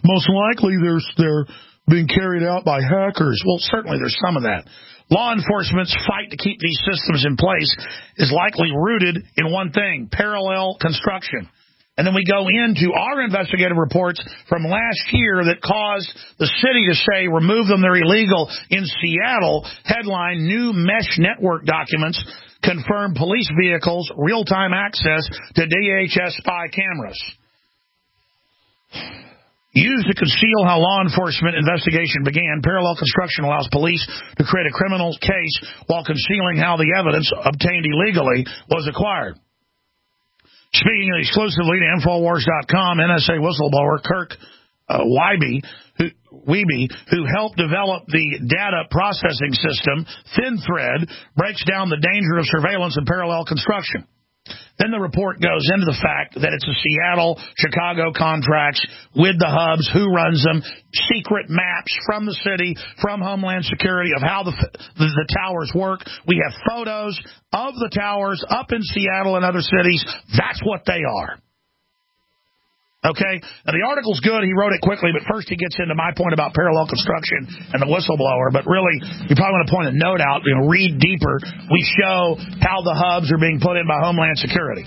most likely they're being carried out by hackers. Well, certainly there's some of that. Law enforcement's fight to keep these systems in place is likely rooted in one thing, parallel construction. And then we go into our investigative reports from last year that caused the city to say, remove them, they're illegal. In Seattle, headline, new mesh network documents confirm police vehicles, real-time access to DHS spy cameras. Used to conceal how law enforcement investigation began, parallel construction allows police to create a criminal case while concealing how the evidence obtained illegally was acquired. Speaking exclusively to Infowars.com, NSA whistleblower Kirk Wiebe, who helped develop the data processing system, ThinThread, breaks down the danger of surveillance and parallel construction. Then the report goes into the fact that it's a Seattle, Chicago contracts with the hubs, who runs them, secret maps from the city, from Homeland Security of how the towers work. We have photos of the towers up in Seattle and other cities. That's what they are. Okay? Now, the article's good. He wrote it quickly, but first he gets into my point about parallel construction and the whistleblower. But really, you probably want to point a note out, read deeper. We show how the hubs are being put in by Homeland Security.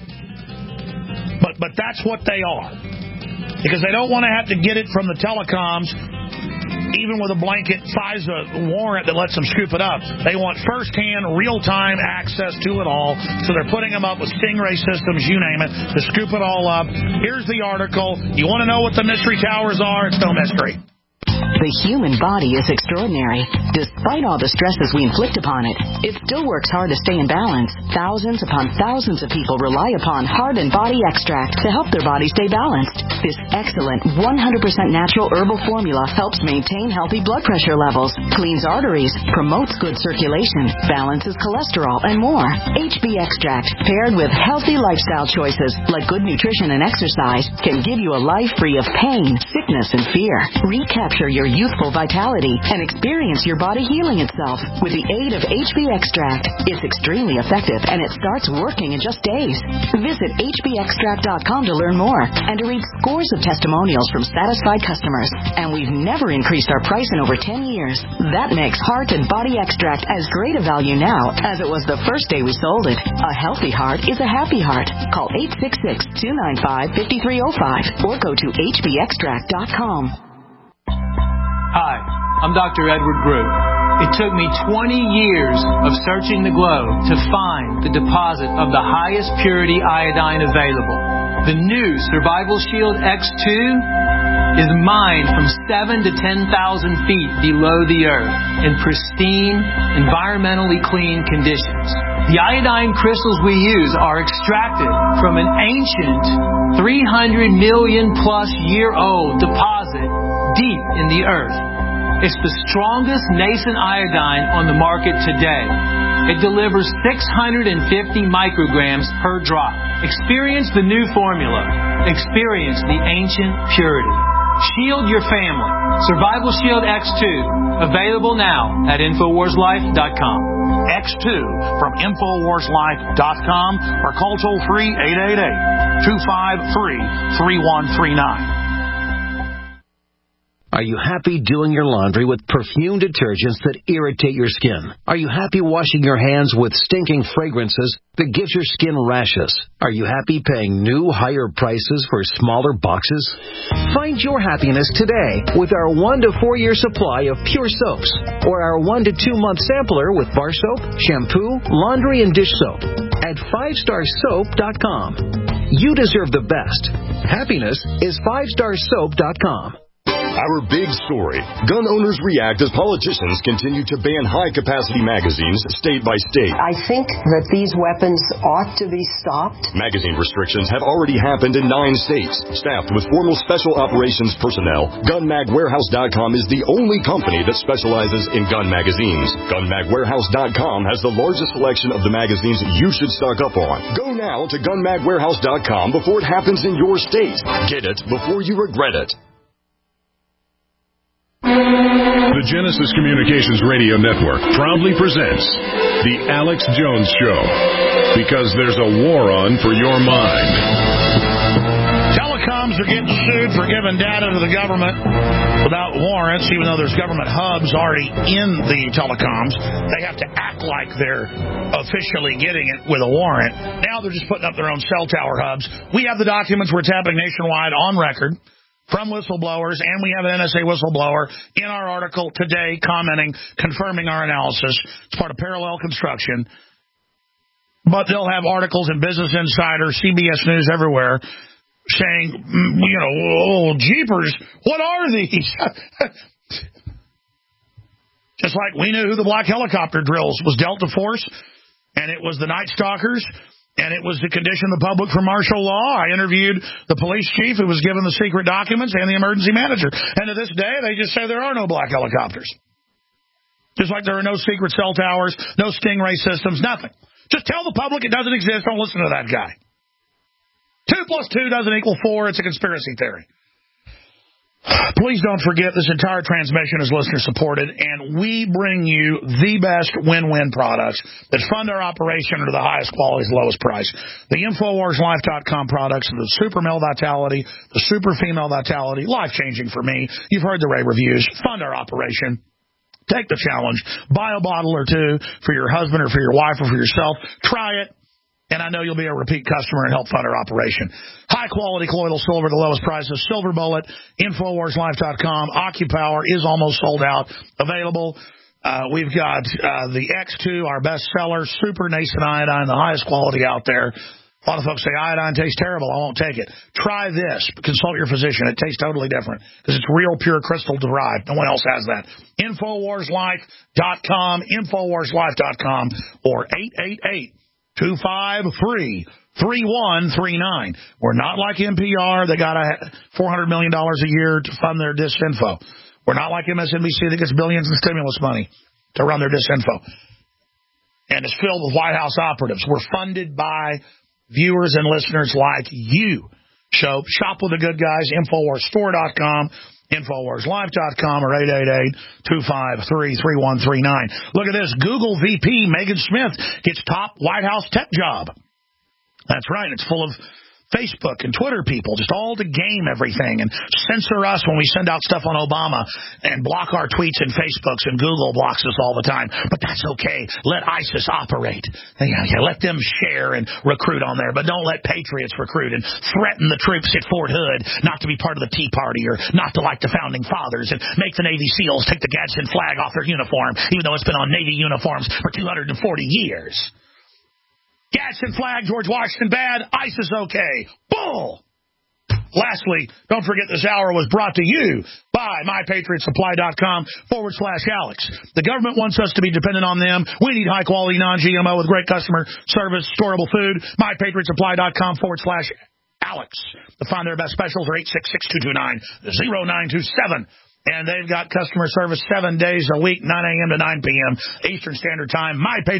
But that's what they are. Because they don't want to have to get it from the telecoms, even with a blanket FISA warrant that lets them scoop it up. They want first-hand, real-time access to it all, so they're putting them up with Stingray systems, you name it, to scoop it all up. Here's the article. You want to know what the mystery towers are? It's no mystery. The human body is extraordinary. Despite all the stresses we inflict upon it, it still works hard to stay in balance. Thousands upon thousands of people rely upon Heart and Body Extract to help their body stay balanced. This excellent 100% natural herbal formula helps maintain healthy blood pressure levels, cleans arteries, promotes good circulation, balances cholesterol, and more. HB Extract, paired with healthy lifestyle choices like good nutrition and exercise, can give you a life free of pain, sickness, and fear. Recapture your youthful vitality and experience your body healing itself with the aid of HB Extract. It's extremely effective and it starts working in just days. Visit hbextract.com to learn more and to read scores of testimonials from satisfied customers. And we've never increased our price in over 10 years. That makes Heart and Body Extract as great a value now as it was the first day we sold it. A healthy heart is a happy heart. Call 866-295-5305 or go to hbextract.com. Hi, I'm Dr. Edward Group. It took me 20 years of searching the globe to find the deposit of the highest purity iodine available. The new Survival Shield X2 is mined from 7,000 to 10,000 feet below the earth in pristine, environmentally clean conditions. The iodine crystals we use are extracted from an ancient 300 million plus year old deposit deep in the earth. It's the strongest nascent iodine on the market today. It delivers 650 micrograms per drop. Experience the new formula. Experience the ancient purity. Shield your family. Survival Shield X2. Available now at InfoWarsLife.com. X2 from InfoWarsLife.com or call toll-free 888-253-3139. Are you happy doing your laundry with perfume detergents that irritate your skin? Are you happy washing your hands with stinking fragrances that gives your skin rashes? Are you happy paying new, higher prices for smaller boxes? Find your happiness today with our 1 to 4 year supply of pure soaps or our 1 to 2 month sampler with bar soap, shampoo, laundry, and dish soap at 5starsoap.com. You deserve the best. Happiness is 5starsoap.com. Our big story. Gun owners react as politicians continue to ban high-capacity magazines state by state. I think that these weapons ought to be stopped. Magazine restrictions have already happened in 9 states. Staffed with formal special operations personnel, GunMagWarehouse.com is the only company that specializes in gun magazines. GunMagWarehouse.com has the largest selection of the magazines you should stock up on. Go now to GunMagWarehouse.com before it happens in your state. Get it before you regret it. The Genesis Communications Radio Network proudly presents The Alex Jones Show, because there's a war on for your mind. telecoms are getting sued for giving data to the government without warrants, even though there's government hubs already in the telecoms. They have to act like they're officially getting it with a warrant. Now they're just putting up their own cell tower hubs. We have the documents where it's happening nationwide on record from whistleblowers, and we have an NSA whistleblower in our article today commenting, confirming our analysis. It's part of parallel construction. But they'll have articles in Business Insider, CBS News, everywhere, saying, oh, jeepers, what are these? Just like we knew who the black helicopter drills was Delta Force, and it was the Night Stalkers, and it was to condition the public for martial law. I interviewed the police chief who was given the secret documents and the emergency manager. And to this day, they just say there are no black helicopters. Just like there are no secret cell towers, no Stingray systems, nothing. Just tell the public it doesn't exist. Don't listen to that guy. 2 + 2 doesn't equal 4. It's a conspiracy theory. Please don't forget this entire transmission is listener-supported, and we bring you the best win-win products that fund our operation at the highest quality, lowest price. The InfoWarsLife.com products, the Super Male Vitality, the Super Female Vitality, life-changing for me. You've heard the rave reviews. Fund our operation. Take the challenge. Buy a bottle or two for your husband or for your wife or for yourself. Try it, and I know you'll be a repeat customer and help fund our operation. High-quality colloidal silver, the lowest prices. Silver Bullet, InfoWarsLife.com. AccuPower is almost sold out. Available. We've got the X2, our best seller, super nascent iodine, the highest quality out there. A lot of folks say iodine tastes terrible. I won't take it. Try this. Consult your physician. It tastes totally different because it's real, pure crystal derived. No one else has that. InfoWarsLife.com, InfoWarsLife.com, or 888-253-3139. We're not like NPR. They got $400 million a year to fund their disinfo. We're not like MSNBC that gets billions in stimulus money to run their disinfo. And it's filled with White House operatives. We're funded by viewers and listeners like you. So shop with the good guys, InfoWarsStore.com, InfoWarsLife.com, or 888-253-3139. Look at this. Google VP Megan Smith gets top White House tech job. That's right. It's full of Facebook and Twitter people, just all to game everything and censor us when we send out stuff on Obama and block our tweets and Facebooks, and Google blocks us all the time. But that's okay. Let ISIS operate. Let them share and recruit on there, but don't let patriots recruit and threaten the troops at Fort Hood not to be part of the Tea Party or not to like the Founding Fathers and make the Navy SEALs take the Gadsden flag off their uniform, even though it's been on Navy uniforms for 240 years. Gadsden flag, George Washington bad, ISIS okay. Bull! Lastly, don't forget this hour was brought to you by MyPatriotSupply.com/Alex. The government wants us to be dependent on them. We need high-quality, non-GMO with great customer service, storable food. MyPatriotSupply.com/Alex. To find their best specials are 866-229-0927. And they've got customer service 7 days a week, 9 a.m. to 9 p.m. Eastern Standard Time.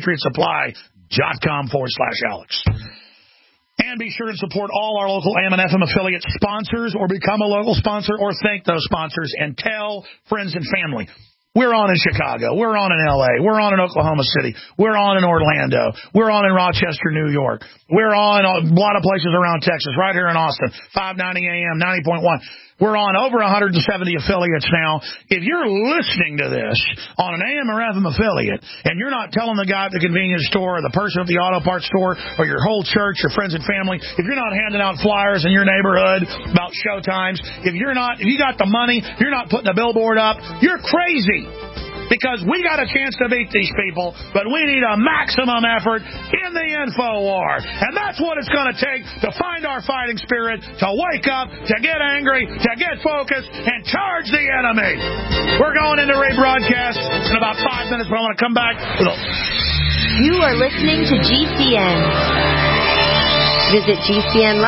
MyPatriotSupply.com/Alex. And be sure to support all our local AM and FM affiliate sponsors, or become a local sponsor, or thank those sponsors, and tell friends and family. We're on in Chicago. We're on in L.A. We're on in Oklahoma City. We're on in Orlando. We're on in Rochester, New York. We're on a lot of places around Texas, right here in Austin, 590 AM, 90.1. We're on over 170 affiliates now. If you're listening to this on an AM or FM affiliate, and you're not telling the guy at the convenience store or the person at the auto parts store or your whole church, your friends and family, if you're not handing out flyers in your neighborhood about show times, if you got the money, you're not putting a billboard up, you're crazy. Because we got a chance to beat these people, but we need a maximum effort in the info war. And that's what it's going to take to find our fighting spirit, to wake up, to get angry, to get focused, and charge the enemy. We're going into rebroadcast in about 5 minutes, but I want to come back with You are listening to GCN. Visit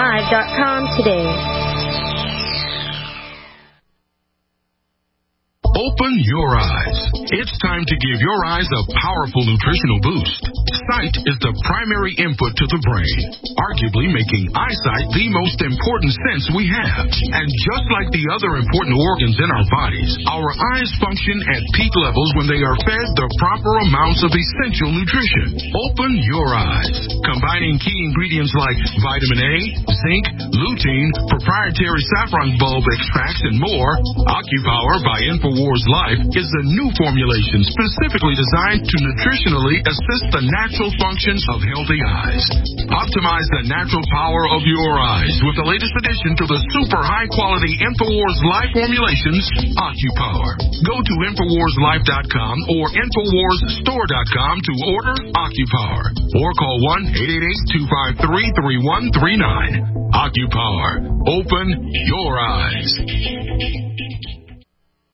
GCNlive.com today. Open your eyes. It's time to give your eyes a powerful nutritional boost. Sight is the primary input to the brain, arguably making eyesight the most important sense we have. And just like the other important organs in our bodies, our eyes function at peak levels when they are fed the proper amounts of essential nutrition. Open your eyes. Combining key ingredients like vitamin A, zinc, lutein, proprietary saffron bulb extracts, and more, OcuPower by InfoWars Life is a new formulation specifically designed to nutritionally assist the natural functions of healthy eyes. Optimize the natural power of your eyes with the latest addition to the super high-quality InfoWars Life formulations, OcuPower. Go to InfoWarsLife.com or InfoWarsStore.com to order OcuPower or call 1-888-253-3139. OcuPower. Open your eyes.